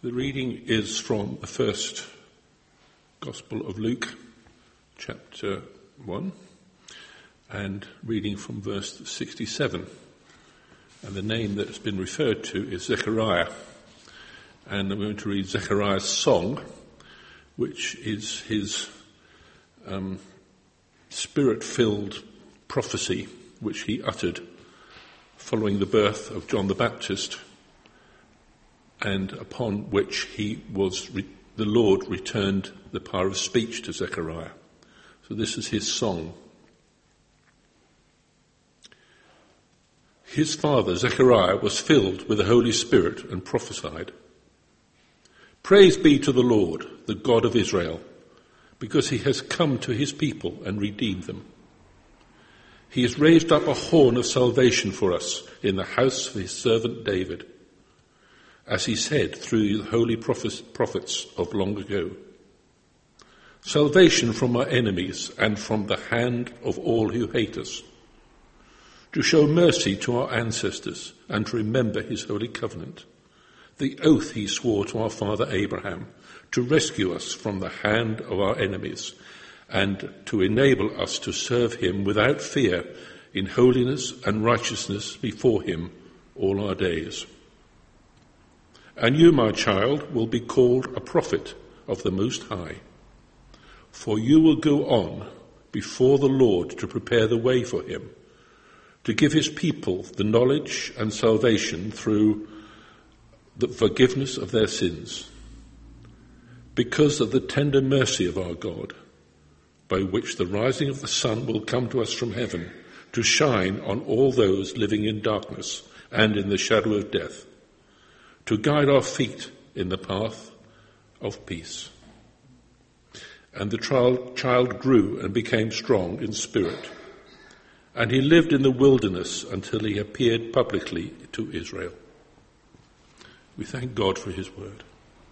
The reading is from the first Gospel of Luke, chapter 1, and reading from verse 67. And the name that's been referred to is Zechariah. And I'm going to read Zechariah's song, which is his spirit-filled prophecy, which he uttered following the birth of John the Baptist, and upon which the Lord returned the power of speech to Zechariah. So this is his song. His father, Zechariah, was filled with the Holy Spirit and prophesied. Praise be to the Lord, the God of Israel, because he has come to his people and redeemed them. He has raised up a horn of salvation for us in the house of his servant David, as he said through the holy prophets of long ago. Salvation from our enemies and from the hand of all who hate us, to show mercy to our ancestors and to remember his holy covenant, the oath he swore to our father Abraham, to rescue us from the hand of our enemies and to enable us to serve him without fear in holiness and righteousness before him all our days. And you, my child, will be called a prophet of the Most High, for you will go on before the Lord to prepare the way for him, to give his people the knowledge and salvation through the forgiveness of their sins, because of the tender mercy of our God, by which the rising of the sun will come to us from heaven, to shine on all those living in darkness and in the shadow of death, to guide our feet in the path of peace. And the child grew and became strong in spirit, and he lived in the wilderness until he appeared publicly to Israel. We thank God for his word.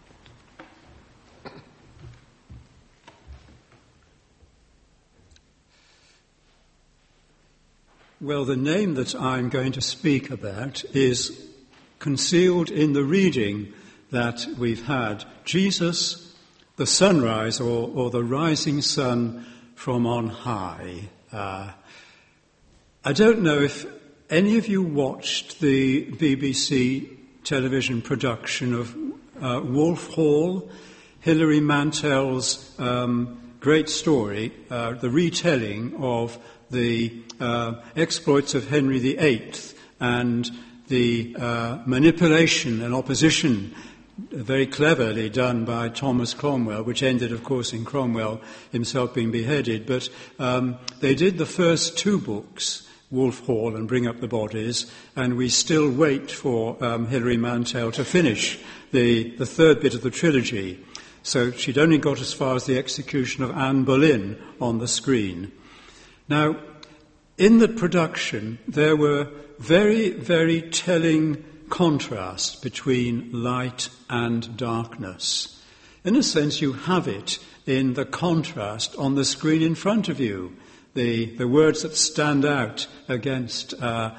Well, the name that I'm going to speak about is concealed in the reading that we've had. Jesus, the sunrise, or the rising sun from on high. I don't know if any of you watched the BBC television production of Wolf Hall, Hilary Mantel's great story, the retelling of the exploits of Henry VIII and the manipulation and opposition very cleverly done by Thomas Cromwell, which ended, of course, in Cromwell himself being beheaded. But they did the first two books, Wolf Hall and Bring Up the Bodies, and we still wait for Hilary Mantel to finish the third bit of the trilogy. So she'd only got as far as the execution of Anne Boleyn on the screen. Now, in the production, there were very, very telling contrasts between light and darkness. In a sense, you have it in the contrast on the screen in front of you, the words that stand out against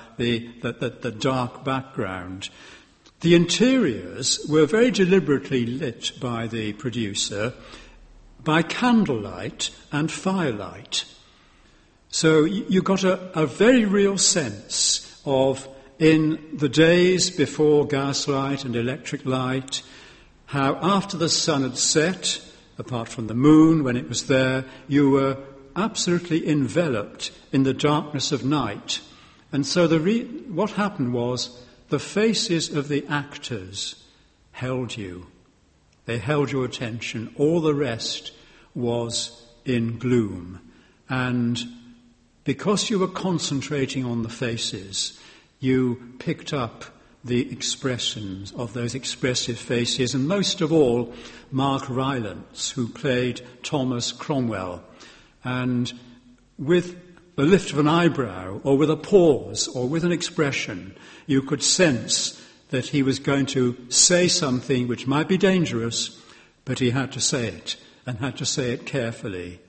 the dark background. The interiors were very deliberately lit by the producer by candlelight and firelight. So you got a very real sense of, in the days before gaslight and electric light, how after the sun had set, apart from the moon when it was there, you were absolutely enveloped in the darkness of night. And so what happened was the faces of the actors held you. They held your attention. All the rest was in gloom. And because you were concentrating on the faces, you picked up the expressions of those expressive faces, and most of all, Mark Rylance, who played Thomas Cromwell. And with the lift of an eyebrow, or with a pause, or with an expression, you could sense that he was going to say something which might be dangerous, but he had to say it, and had to say it carefully.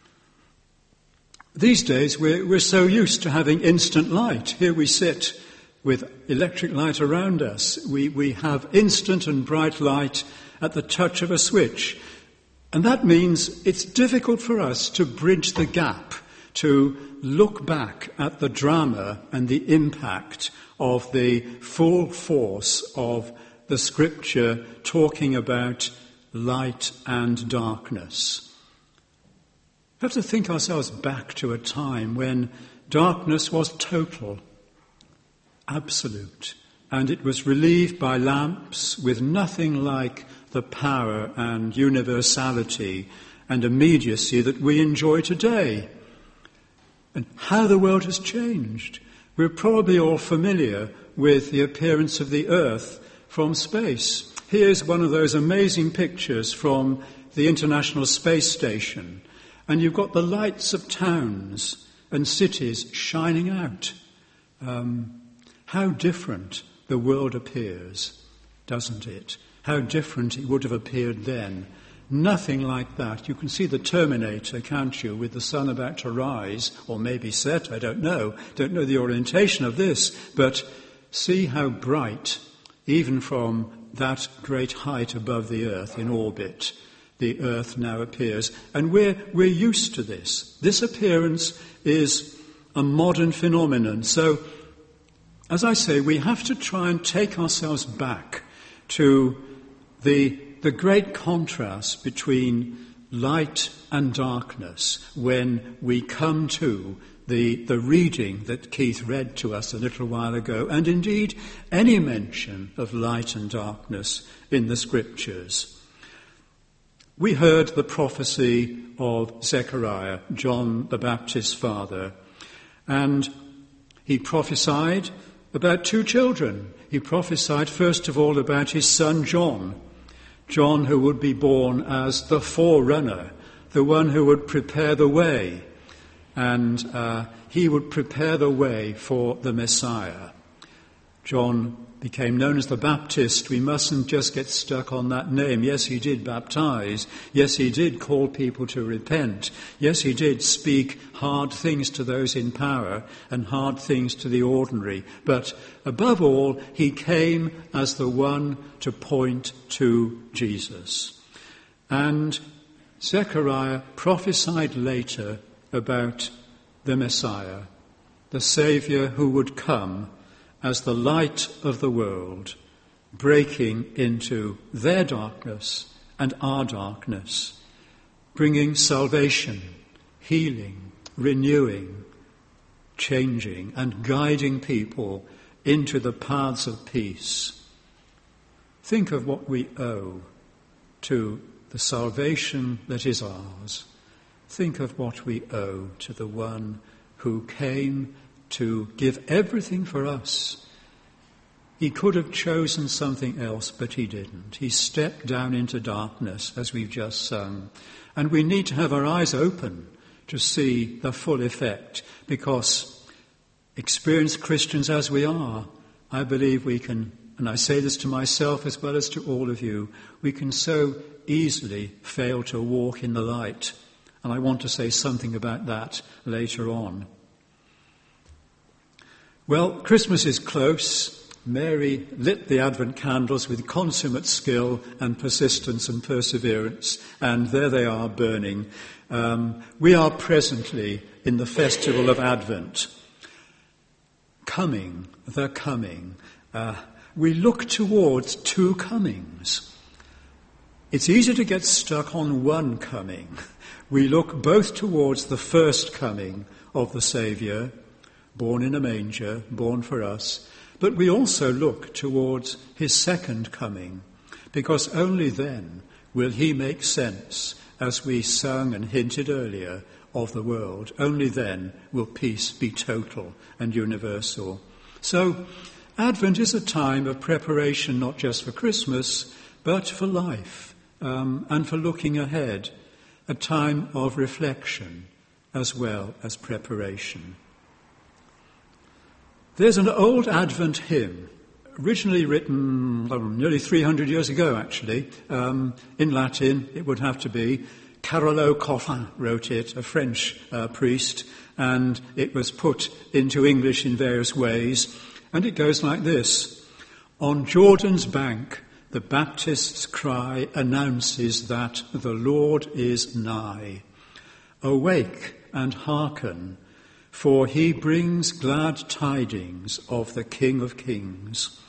These days, we're so used to having instant light. Here we sit with electric light around us. We have instant and bright light at the touch of a switch. And that means it's difficult for us to bridge the gap, to look back at the drama and the impact of the full force of the Scripture talking about light and darkness. We have to think ourselves back to a time when darkness was total, absolute, and it was relieved by lamps with nothing like the power and universality and immediacy that we enjoy today. And how the world has changed. We're probably all familiar with the appearance of the Earth from space. Here's one of those amazing pictures from the International Space Station. And you've got the lights of towns and cities shining out. How different the world appears, doesn't it? How different it would have appeared then. Nothing like that. You can see the Terminator, can't you, with the sun about to rise, or maybe set, I don't know. Don't know the orientation of this, but see how bright, even from that great height above the Earth in orbit, the Earth now appears. And we're used to this. This appearance is a modern phenomenon. So, as I say, we have to try and take ourselves back to the great contrast between light and darkness when we come to the reading that Keith read to us a little while ago, and indeed any mention of light and darkness in the Scriptures. We heard the prophecy of Zechariah, John the Baptist's father, and he prophesied about two children. He prophesied first of all about his son John, who would be born as the forerunner, the one who would prepare the way, and he would prepare the way for the Messiah. John became known as the Baptist. We mustn't just get stuck on that name. Yes, he did baptize. Yes, he did call people to repent. Yes, he did speak hard things to those in power and hard things to the ordinary. But above all, he came as the one to point to Jesus. And Zechariah prophesied later about the Messiah, the Saviour who would come as the light of the world, breaking into their darkness and our darkness, bringing salvation, healing, renewing, changing, and guiding people into the paths of peace. Think of what we owe to the salvation that is ours. Think of what we owe to the one who came to give everything for us. He could have chosen something else, but he didn't. He stepped down into darkness, as we've just sung. And we need to have our eyes open to see the full effect, because experienced Christians as we are, I believe we can, and I say this to myself as well as to all of you, we can so easily fail to walk in the light. And I want to say something about that later on. Well, Christmas is close. Mary lit the Advent candles with consummate skill and persistence and perseverance, and there they are burning. We are presently in the festival of Advent. Coming, the coming. We look towards two comings. It's easy to get stuck on one coming. We look both towards the first coming of the Saviour, born in a manger, born for us, but we also look towards his second coming, because only then will he make sense, as we sung and hinted earlier, of the world. Only then will peace be total and universal. So Advent is a time of preparation, not just for Christmas, but for life, and for looking ahead, a time of reflection as well as preparation. There's an old Advent hymn, originally written nearly 300 years ago, actually, in Latin. It would have to be. Carolo Coffin wrote it, a French priest, and it was put into English in various ways. And it goes like this. On Jordan's bank, the Baptist's cry announces that the Lord is nigh. Awake and hearken, for he brings glad tidings of the King of Kings.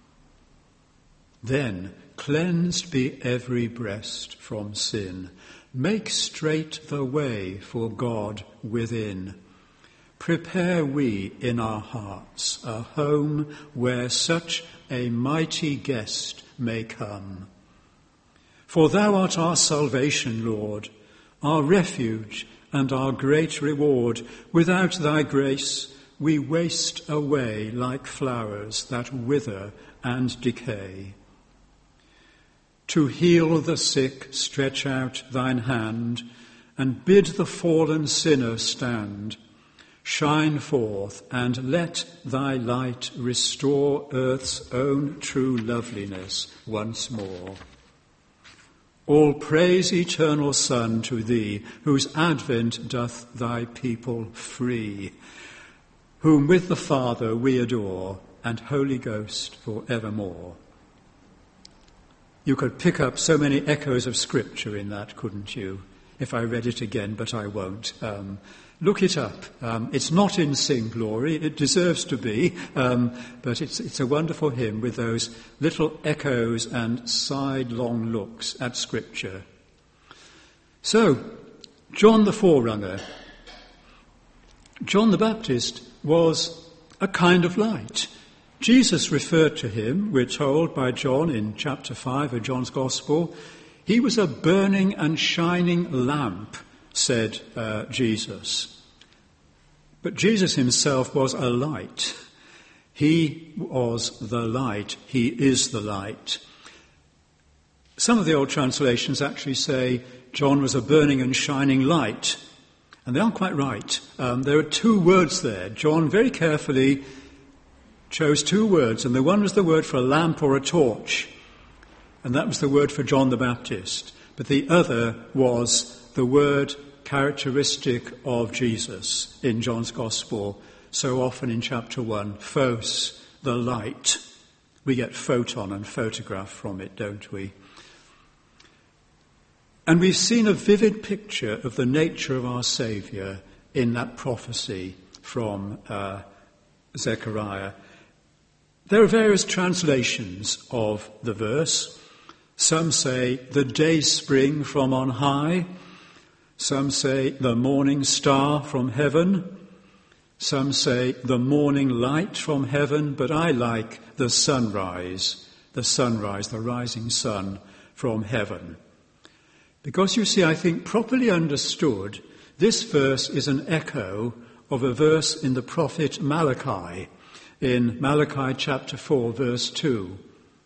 Then cleansed be every breast from sin. Make straight the way for God within. Prepare we in our hearts a home where such a mighty guest may come. For thou art our salvation, Lord, our refuge and our great reward. Without thy grace we waste away like flowers that wither and decay. To heal the sick stretch out thine hand, and bid the fallen sinner stand. Shine forth, and let thy light restore earth's own true loveliness once more. All praise, eternal Son, to thee, whose advent doth thy people free, whom with the Father we adore, and Holy Ghost for evermore. You could pick up so many echoes of Scripture in that, couldn't you? If I read it again, but I won't. Look it up. It's not in Sing Glory. It deserves to be, but it's a wonderful hymn with those little echoes and sidelong looks at Scripture. So, John the Forerunner. John the Baptist was a kind of light. Jesus referred to him, we're told by John in chapter 5 of John's Gospel. He was a burning and shining lamp, said Jesus. But Jesus himself was a light. He was the light. He is the light. Some of the old translations actually say John was a burning and shining light. And they aren't quite right. There are two words there. John very carefully chose two words, and the one was the word for a lamp or a torch, and that was the word for John the Baptist. But the other was the word characteristic of Jesus in John's Gospel, so often in chapter 1, phos, the light. We get photon and photograph from it, don't we? And we've seen a vivid picture of the nature of our Saviour in that prophecy from Zechariah. There are various translations of the verse. Some say the day spring from on high. Some say the morning star from heaven. Some say the morning light from heaven. But I like the sunrise, the rising sun from heaven. Because you see, I think properly understood, this verse is an echo of a verse in the prophet Malachi, in Malachi chapter 4, verse 2.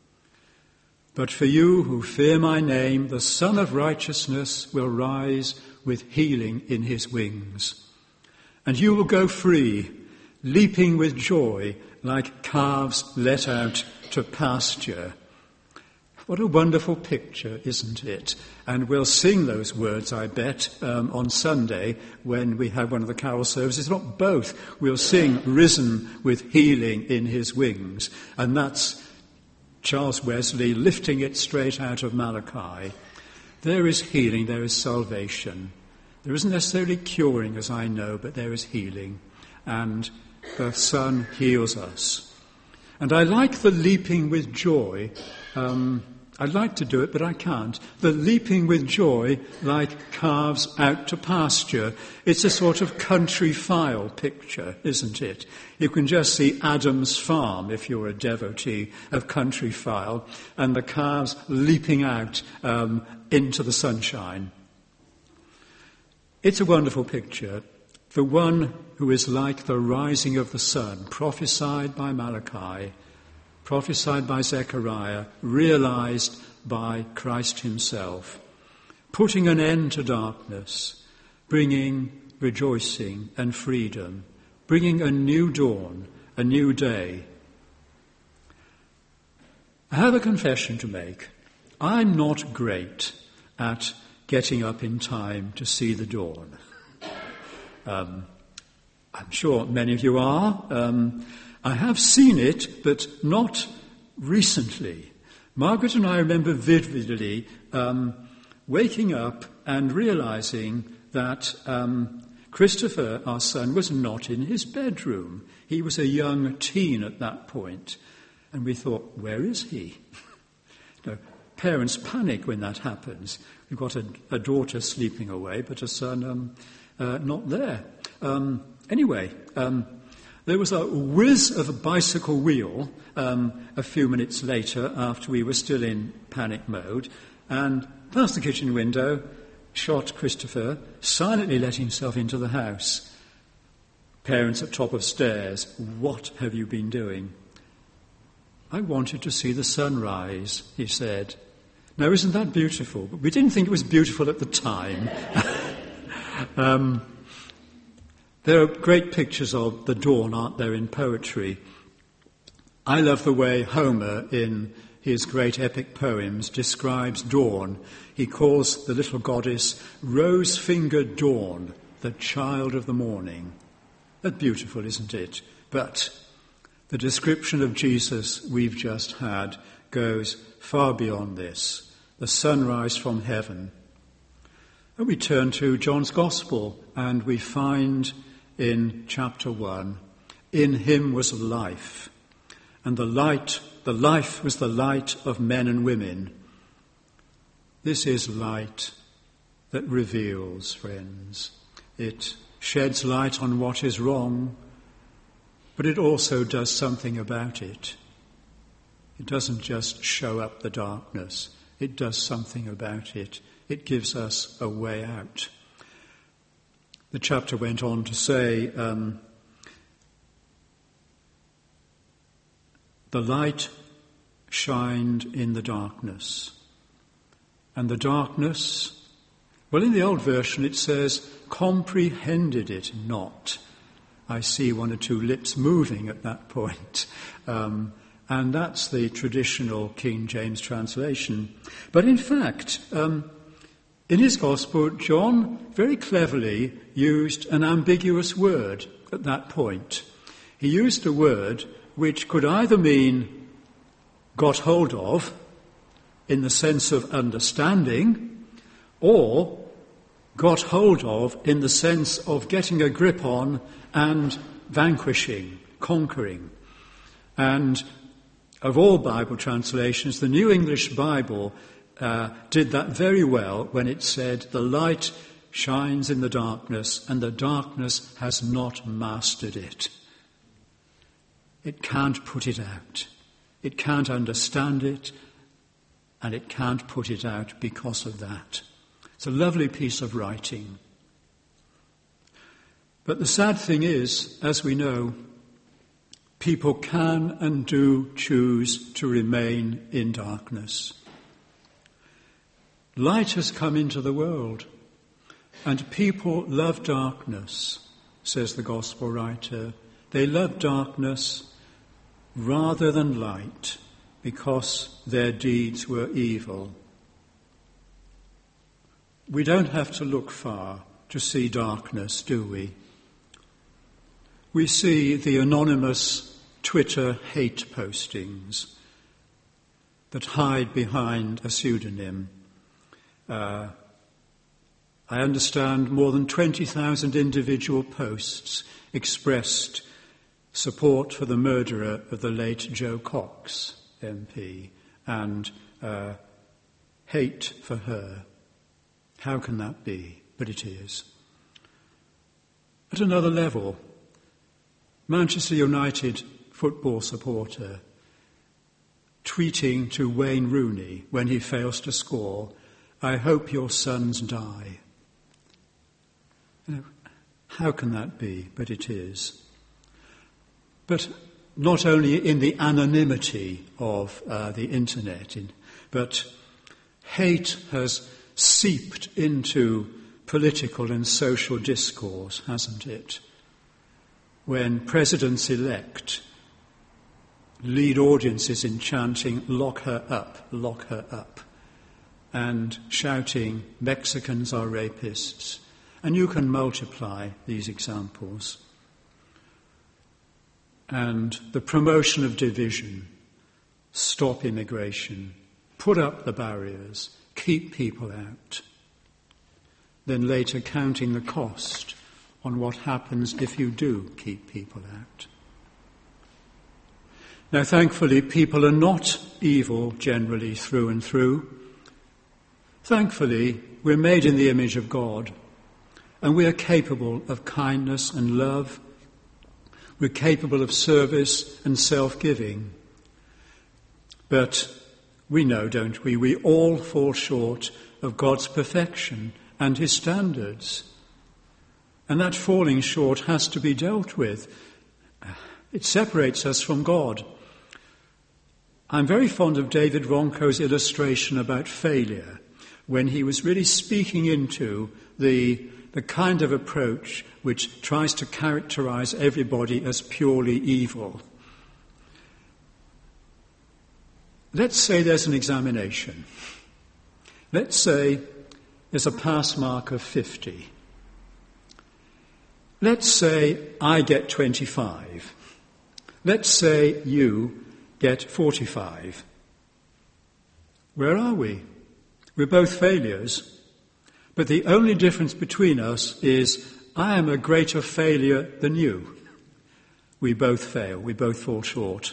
But for you who fear my name, the Son of Righteousness will rise with healing in his wings. And you will go free, leaping with joy like calves let out to pasture. What a wonderful picture, isn't it? And we'll sing those words, I bet, on Sunday when we have one of the carol services. Not both. We'll sing, risen with healing in his wings. And that's Charles Wesley lifting it straight out of Malachi. There is healing, there is salvation. There isn't necessarily curing, as I know, but there is healing. And the Son heals us. And I like the leaping with joy. I'd like to do it, but I can't. The leaping with joy like calves out to pasture. It's a sort of country file picture, isn't it? You can just see Adam's farm, if you're a devotee of country file, and the calves leaping out into the sunshine. It's a wonderful picture. The one who is like the rising of the sun, prophesied by Malachi, prophesied by Zechariah, realized by Christ himself, putting an end to darkness, bringing rejoicing and freedom, bringing a new dawn, a new day. I have a confession to make. I'm not great at getting up in time to see the dawn. I'm sure many of you are. I have seen it, but not recently. Margaret and I remember vividly waking up and realizing that Christopher, our son, was not in his bedroom. He was a young teen at that point. And we thought, where is he? Parents panic when that happens. We've got a daughter sleeping away, but a son not there. Anyway, there was a whiz of a bicycle wheel a few minutes later after we were still in panic mode, and past the kitchen window shot Christopher, silently let himself into the house. Parents at top of stairs, what have you been doing? I wanted to see the sunrise, he said. Now, isn't that beautiful? But we didn't think it was beautiful at the time. There are great pictures of the dawn, aren't there, in poetry? I love the way Homer, in his great epic poems, describes dawn. He calls the little goddess rose-fingered dawn, the child of the morning. That's beautiful, isn't it? But the description of Jesus we've just had goes far beyond this. The sunrise from heaven. And we turn to John's Gospel and we find in chapter 1, in him was life, and the life was the light of men and women. This is light that reveals, friends. It sheds light on what is wrong, but it also does something about it. It doesn't just show up the darkness. It does something about it. It gives us a way out. The chapter went on to say, the light shined in the darkness. And the darkness, well, in the old version it says, comprehended it not. I see one or two lips moving at that point. And that's the traditional King James translation. But in fact, in his Gospel, John very cleverly used an ambiguous word at that point. He used a word which could either mean got hold of, in the sense of understanding, or got hold of in the sense of getting a grip on and vanquishing, conquering. And of all Bible translations, the New English Bible did that very well when it said, the light shines in the darkness and the darkness has not mastered it. It can't put it out. It can't understand it, and it can't put it out because of that. It's a lovely piece of writing. But the sad thing is, as we know, people can and do choose to remain in darkness. Light has come into the world, and people love darkness, says the Gospel writer. They love darkness rather than light, because their deeds were evil. We don't have to look far to see darkness, do we? We see the anonymous Twitter hate postings that hide behind a pseudonym. I understand more than 20,000 individual posts expressed support for the murderer of the late Joe Cox MP and hate for her. How can that be? But it is. At another level, Manchester United football supporter tweeting to Wayne Rooney when he fails to score, "I hope your sons die." How can that be? But it is. But not only in the anonymity of the internet, but hate has seeped into political and social discourse, hasn't it? When presidents-elect lead audiences in chanting, lock her up, and shouting, Mexicans are rapists. And you can multiply these examples. and the promotion of division, stop immigration, put up the barriers, keep people out. Then later counting the cost on what happens if you do keep people out. Now, thankfully, people are not evil generally through and through. Thankfully, we're made in the image of God, and we are capable of kindness and love. We're capable of service and self-giving. But we know, don't we, we all fall short of God's perfection and his standards. And that falling short has to be dealt with. It separates us from God. I'm very fond of David Ronco's illustration about failure, when he was really speaking into the kind of approach which tries to characterize everybody as purely evil. Let's say there's an examination. Let's say there's a pass mark of 50. Let's say I get 25. Let's say you get 45. Where are we? We're both failures. But the only difference between us is I am a greater failure than you. We both fail. We both fall short.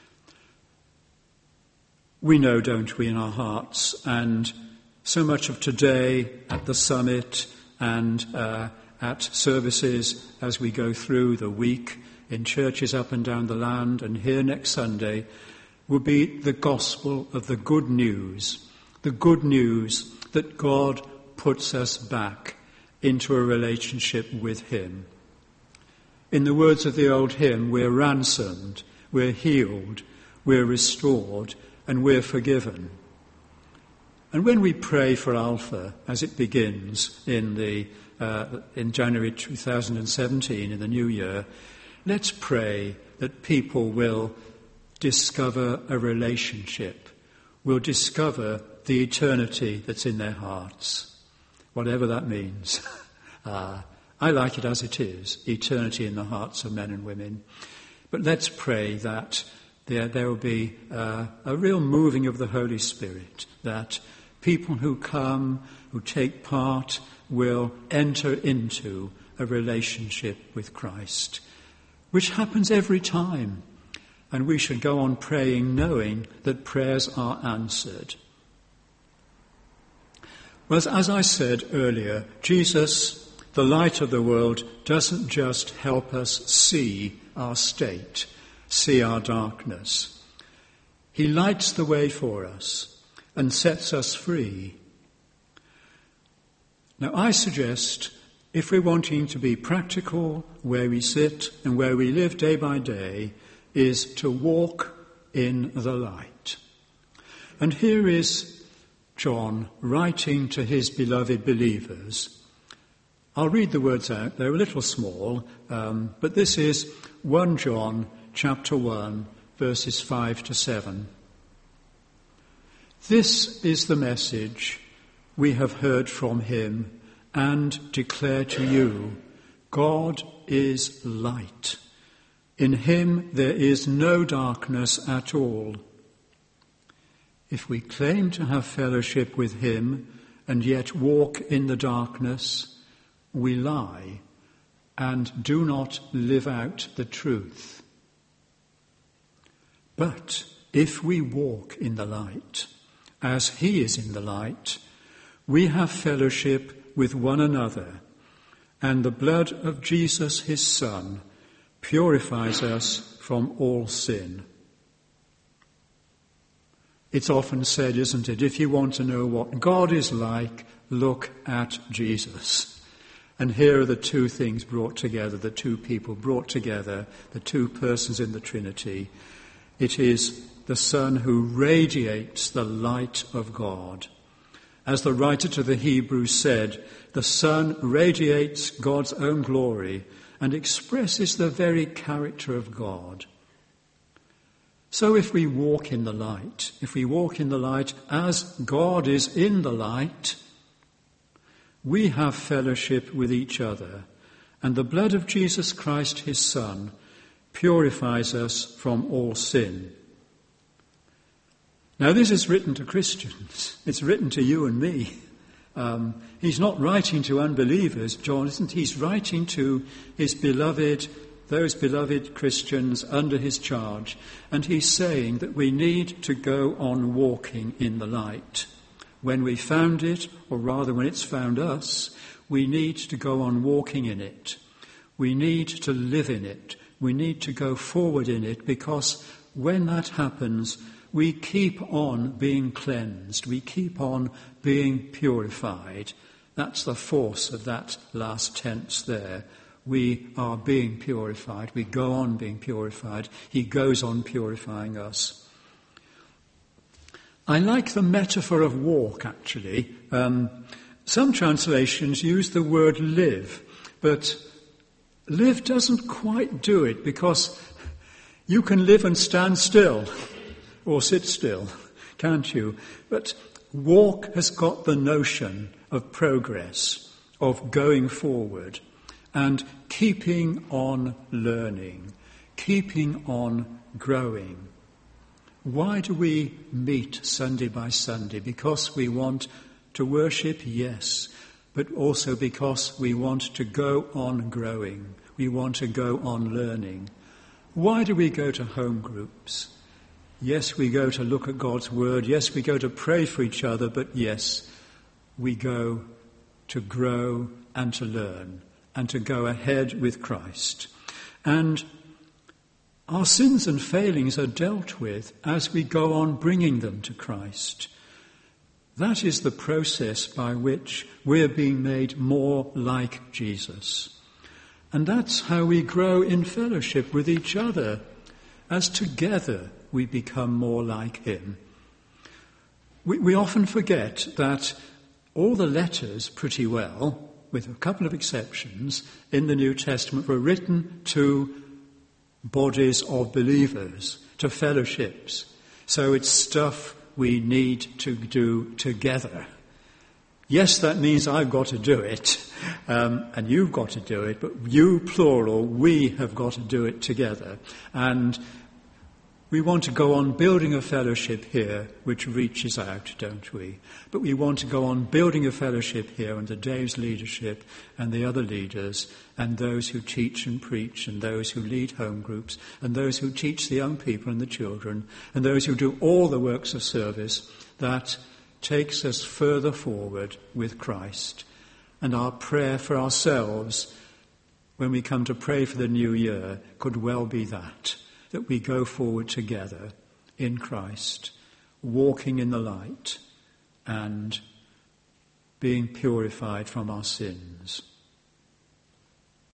We know, don't we, in our hearts, and so much of today at the summit and at services as we go through the week in churches up and down the land and here next Sunday will be the gospel of the good news that God puts us back into a relationship with him. In the words of the old hymn, we're ransomed, we're healed, we're restored, and we're forgiven. And when we pray for Alpha, as it begins in January 2017, in the new year, let's pray that people will discover a relationship, will discover the eternity that's in their hearts, whatever that means. I like it as it is, eternity in the hearts of men and women. But let's pray that there will be a real moving of the Holy Spirit, that people who come, who take part, will enter into a relationship with Christ, which happens every time. And we should go on praying knowing that prayers are answered. Well, as I said earlier, Jesus, the light of the world, doesn't just help us see our state, see our darkness. He lights the way for us and sets us free. Now, I suggest, if we're wanting to be practical, where we sit and where we live day by day, is to walk in the light. And here is John writing to his beloved believers. I'll read the words out. They're a little small, but this is 1 John chapter 1, verses 5 to 7. This is the message we have heard from him and declare to you. God is light. In him there is no darkness at all. If we claim to have fellowship with him and yet walk in the darkness, we lie and do not live out the truth. But if we walk in the light, as he is in the light, we have fellowship with one another, and the blood of Jesus his Son purifies us from all sin. It's often said, isn't it, if you want to know what God is like, look at Jesus. And here are the two things brought together, the two people brought together, the two persons in the Trinity. It is the Son who radiates the light of God. As the writer to the Hebrews said, the Son radiates God's own glory and expresses the very character of God. So if we walk in the light as God is in the light, we have fellowship with each other, and the blood of Jesus Christ, his Son, purifies us from all sin. Now this is written to Christians. It's written to you and me. He's not writing to unbelievers, John, isn't he? He's writing to his beloved, those beloved Christians under his charge. And he's saying that we need to go on walking in the light. When we found it, or rather when it's found us, we need to go on walking in it. We need to live in it. We need to go forward in it, because when that happens, we keep on being cleansed. We keep on being purified. That's the force of that last tense there. We are being purified. We go on being purified. He goes on purifying us. I like the metaphor of walk, actually. Some translations use the word live, but live doesn't quite do it, because you can live and stand still, or sit still, can't you? But walk has got the notion of progress, of going forward, and keeping on learning, keeping on growing. Why do we meet Sunday by Sunday? Because we want to worship, yes, but also because we want to go on growing. We want to go on learning. Why do we go to home groups? Yes, we go to look at God's word. Yes, we go to pray for each other. But yes, we go to grow and to learn and to go ahead with Christ. And our sins and failings are dealt with as we go on bringing them to Christ. That is the process by which we're being made more like Jesus. And that's how we grow in fellowship with each other, as together we become more like him. We often forget that all the letters, pretty well, with a couple of exceptions, in the New Testament were written to bodies of believers, to fellowships. So it's stuff we need to do together. Yes, that means I've got to do it, and you've got to do it, but you, plural, we have got to do it together. And we want to go on building a fellowship here which reaches out, don't we? But we want to go on building a fellowship here under Dave's leadership and the other leaders and those who teach and preach and those who lead home groups and those who teach the young people and the children and those who do all the works of service that takes us further forward with Christ. And our prayer for ourselves when we come to pray for the new year could well be that we go forward together in Christ, walking in the light and being purified from our sins.